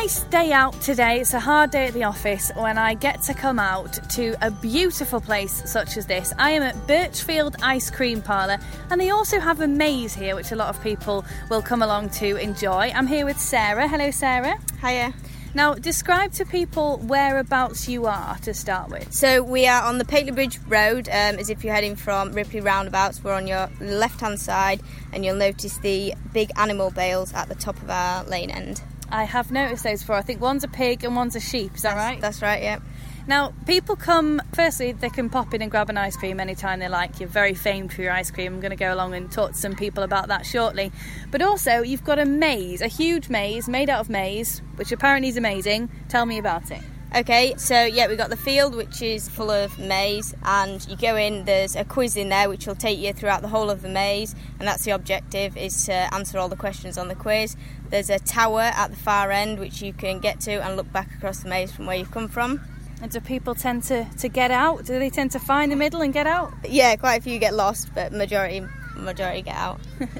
nice day out today. It's a hard day at the office when I get to come out to a beautiful place such as this. I am at Birchfield Ice Cream Parlour, and they also have a maze here which a lot of people will come along to enjoy. I'm here with Sarah. Hello, Sarah. Hiya. Now, describe to people whereabouts you are to start with. So we are on the Pateley Bridge Road, as if you're heading from Ripley roundabouts. We're on your left-hand side, and you'll notice the big animal bales at the top of our lane end. I have noticed those before. I think one's a pig and one's a sheep. Is that right? That's right, yeah. Now, people come, firstly, they can pop in and grab an ice cream anytime they like. You're very famed for your ice cream. I'm going to go along and talk to some people about that shortly. But also, you've got a maze, a huge maze made out of maize, which apparently is amazing. Tell me about it. Okay, so yeah, we've got the field, which is full of maize, and you go in, there's a quiz in there which will take you throughout the whole of the maze, and that's the objective, is to answer all the questions on the quiz. There's a tower at the far end which you can get to and look back across the maze from where you've come from. And do people tend to get out? Do they tend to find the middle and get out? Yeah, quite a few get lost, but majority get out.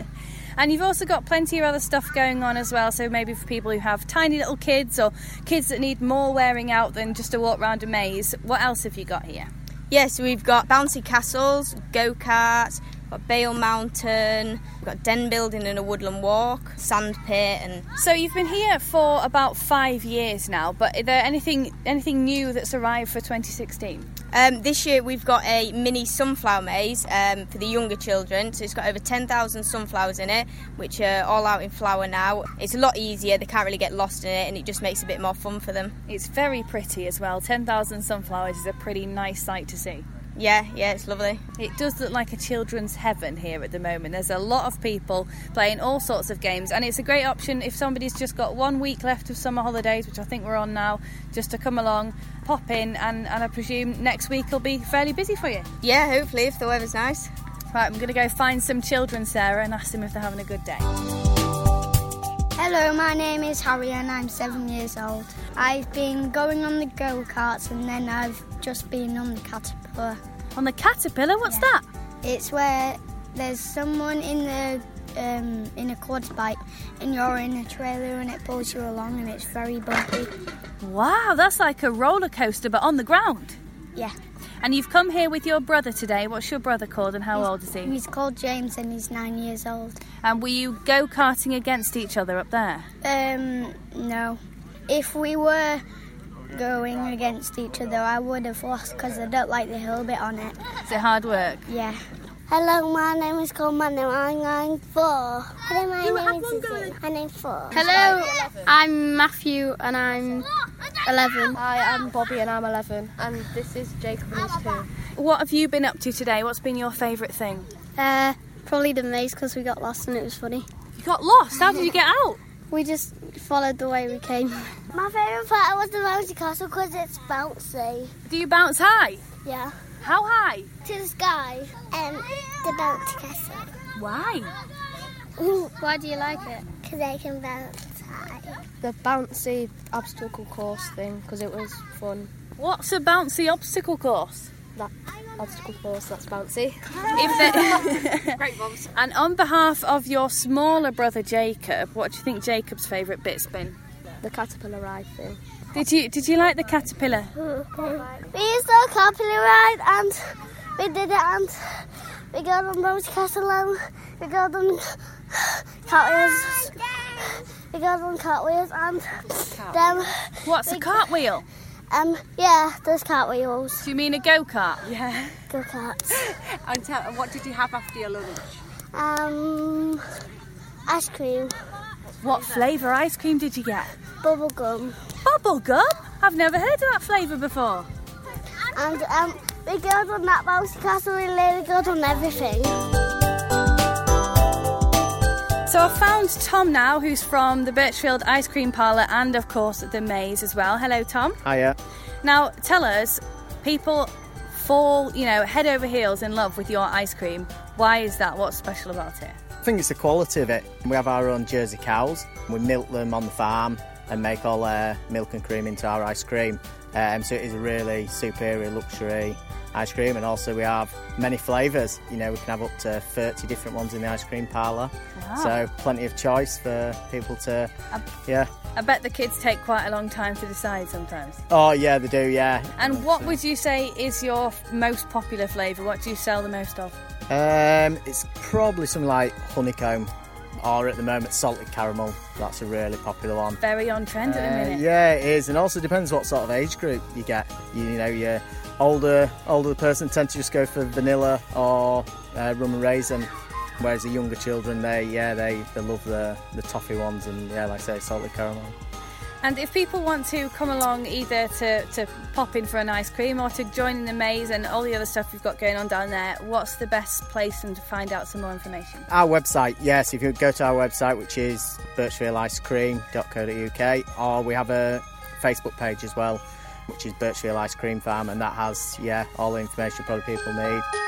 And you've also got plenty of other stuff going on as well, so maybe for people who have tiny little kids or kids that need more wearing out than just to walk around a maze. What else have you got here? Yes, we've got bouncy castles, go-karts, we've got Bale Mountain, we've got den building and a woodland walk, sand pit. And so you've been here for about 5 years now, but is there anything new that's arrived for 2016? This year we've got a mini sunflower maze for the younger children, so it's got over 10,000 sunflowers in it, which are all out in flower now. It's a lot easier, they can't really get lost in it, and it just makes it a bit more fun for them. It's very pretty as well. 10,000 sunflowers is a pretty nice sight to see. Yeah, it's lovely. It does look like a children's heaven here at the moment. There's a lot of people playing all sorts of games, and it's a great option if somebody's just got 1 week left of summer holidays, which I think we're on now, just to come along, pop in, and I presume next week will be fairly busy for you. Yeah, hopefully, if the weather's nice. Right, I'm going to go find some children, Sarah, and ask them if they're having a good day. Hello, my name is Harry and I'm 7 years old. I've been going on the go-karts and then I've just been on the caterpillar. On the caterpillar? What's that? It's where there's someone in a quad bike and you're in a trailer and it pulls you along and it's very bumpy. Wow, that's like a roller coaster but on the ground. Yeah. And you've come here with your brother today. What's your brother called and how old is he? He's called James and he's 9 years old. And were you go-karting against each other up there? No. If we were going against each other, I would have lost because I don't like the hill bit on it. Is it hard work? Yeah. Hello, my name is Coleman and I'm 4. Hello, my name is Izzy and I'm 4. Hello, I'm Matthew and I'm 11. Hi, I'm Bobby and I'm 11. And this is Jacob and he's 2. What have you been up to today? What's been your favourite thing? Probably the maze because we got lost and it was funny. You got lost? How did you get out? We just followed the way we came. My favourite part was the bouncy castle because it's bouncy. Do you bounce high? Yeah. How high? To the sky. The bouncy castle. Why? Why do you like it? Because I can bounce high. The bouncy obstacle course thing because it was fun. What's a bouncy obstacle course? That obstacle course, that's bouncy. Great bumps. And on behalf of your smaller brother Jacob, what do you think Jacob's favourite bit's been? The caterpillar ride thing. Did you like the caterpillar? We used the caterpillar ride and we did it and we got on bouncy castle and we got on cartwheels. We got on cartwheels and then... What's a cartwheel? Yeah, there's cartwheels. Do you mean a go-kart? Yeah. Go-karts. And what did you have after your lunch? Ice cream. What flavour ice cream did you get? Bubble gum. Bubble gum? I've never heard of that flavour before. And we got on that bouncy castle, we really got on everything. So I've found Tom now, who's from the Birchfield Ice Cream Parlour and, of course, the maze as well. Hello, Tom. Hiya. Now, tell us, people fall, head over heels in love with your ice cream. Why is that? What's special about it? I think it's the quality of it. We have our own Jersey cows. We milk them on the farm and make all their milk and cream into our ice cream. So it is a really superior luxury ice cream, and also we have many flavours. We can have up to 30 different ones in the ice cream parlour. Wow. So plenty of choice for people to I bet the kids take quite a long time to decide sometimes. Oh yeah, they do, yeah. And what would you say is your most popular flavour? What do you sell the most of? It's probably something like honeycomb, or at the moment salted caramel. That's a really popular one. Very on trend at the minute. Yeah, it is, and also depends what sort of age group you get. You know, your older person tend to just go for vanilla or rum and raisin, whereas the younger children, they love the toffee ones, and yeah, like I say, salted caramel. And if people want to come along either to pop in for an ice cream or to join in the maze and all the other stuff you've got going on down there, what's the best place and to find out some more information? Our website, yes, if you go to our website, which is birchfieldicecream.co.uk, or we have a Facebook page as well, which is Birchfield Ice Cream Farm, and that has, all the information probably people need.